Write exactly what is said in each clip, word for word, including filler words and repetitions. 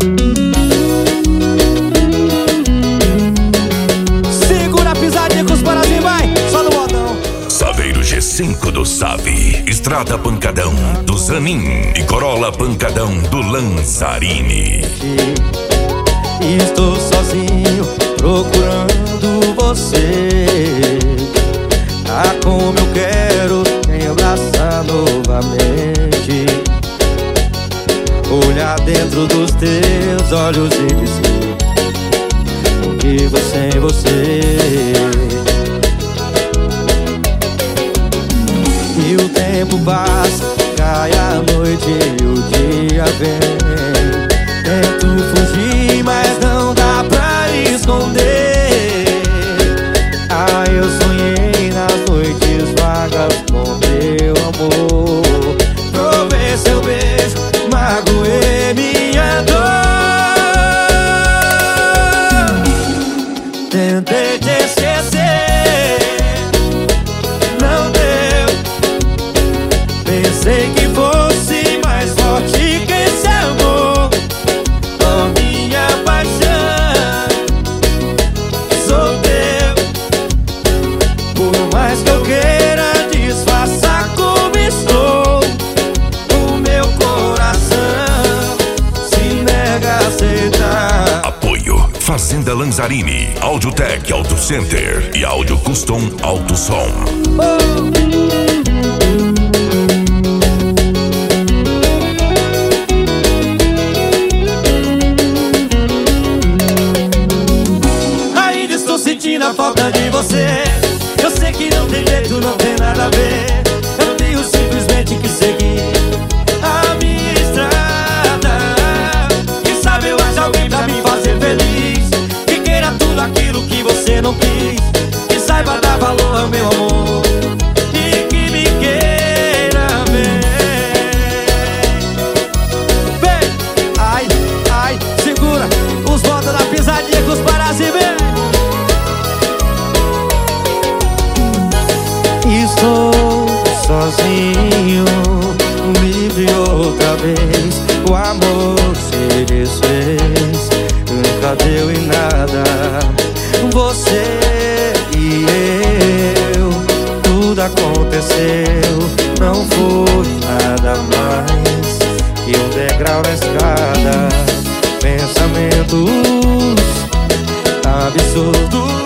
Segura a pisadinha com os parazinhos, vai, só no modão. Saveiro G cinco do Save, Estrada Pancadão do Zanin e Corolla Pancadão do Lanzarini. Estou sozinho procurando você. Ah, como eu quero me abraçar novamente, olhar dentro dos teus olhos e dizer: não vivo sem você. E o tempo passa, cai a noite e o dia vem. Tento fugir, mas não dá pra esconder. Ah, eu sonhei nas noites vagas com teu amor. Provei seu beijo, magoei minha dor. Tentei te esquecer, não deu. Pensei que fosse mais forte que esse amor. Oh, minha paixão, sou teu. Por mais que eu queira disfarçar como estou, o meu coração se nega a aceitar. Apoio Fazenda Lanzarini, Audiotech Auto Center e Audio Custom Auto Som. Oh. Sentindo a falta de você. Eu sei que não tem jeito, não tem nada a ver. Eu tenho simplesmente que seguir a minha estrada. Quem sabe eu acho alguém pra me fazer feliz, que queira tudo aquilo que você não quis, que saiba dar valor ao meu amor e que me queira bem. Vem, ai, ai, segura os volta da pisadinha com os parazinhos, vem. Estou sozinho, livre outra vez. O amor se desfez, nunca deu em nada. Você e eu, tudo aconteceu. Não foi nada mais que um degrau na escada. Pensamentos absurdos,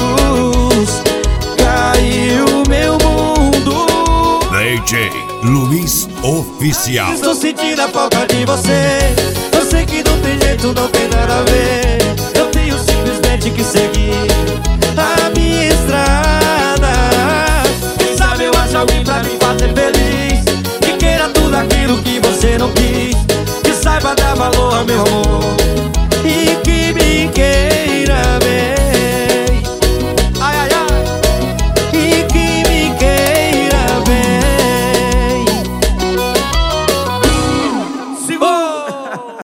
caiu meu mundo. D J Luiz Oficial. Estou sentindo a falta de você. Eu sei que não tem jeito, não tem nada a ver. Eu tenho simplesmente que seguir a minha estrada. Quem sabe eu acho alguém pra me fazer feliz, que queira tudo aquilo que você não quis, que saiba dar valor ao meu amor